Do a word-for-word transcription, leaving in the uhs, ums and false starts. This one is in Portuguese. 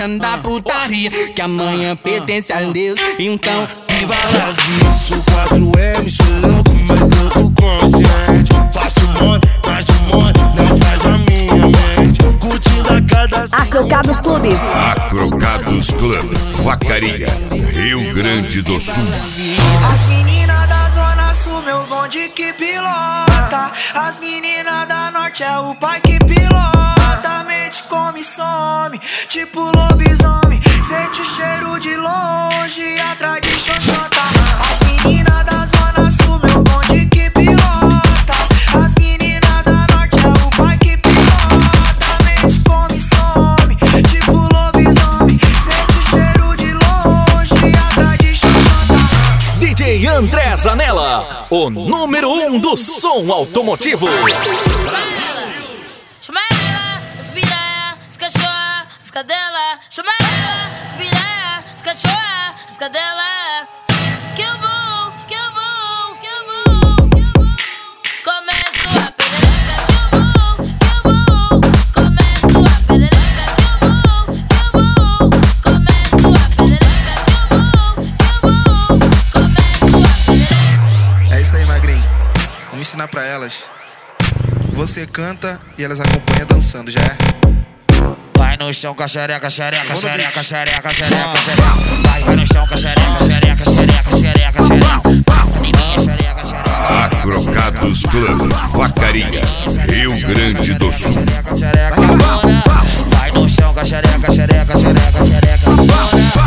dona da putaria, que amanhã pertence a Deus, então viva a vida. Sou quatro M, sou louco, mas louco consciente. Faço mole, mas o mole não faz a minha mente. Curtindo a cada Acrocados Clube. Acrocados Clube, Vacaria, Rio Grande do Sul. As meninas da Zona Sul, meu bonde que pilota. As meninas da Norte é o pai que pilota. Mente come e some, tipo lobisomem. Sente o cheiro de longe, atrás de xoxota. As meninas da Zona Sul, meu bonde que pilota. As meninas da Norte é o pai que pilota. Mente come e some, tipo lobisomem. Sente o cheiro de longe, atrás de xoxota. D J André Zanella, o número um do som automotivo. Chama ela, as piranha, as cachorra, as cadela. Chama ela, as piranha, as cachorra, as cadela. Que eu vou, que eu vou, que eu vou, que eu vou. Começo a perereca, que eu vou, que eu vou. Começo a perereca, que eu vou, que eu vou. Começo a perereca, que eu vou, que eu vou. Começo a perereca. É isso aí, magrinho. Vamos ensinar pra elas. Você canta e elas acompanham dançando, já é? Vai no chão, caxereca, xereca, xereca, xereca, xereca, xereca. Vai, vai no chão, caxereca, xereca, xereca, xereca, xereca. Passa de mim, xereca, xereca. Acrocados Clube, Vacaria, Rio Grande do Sul. Vai no chão, caxereca, xereca, xereca, xereca.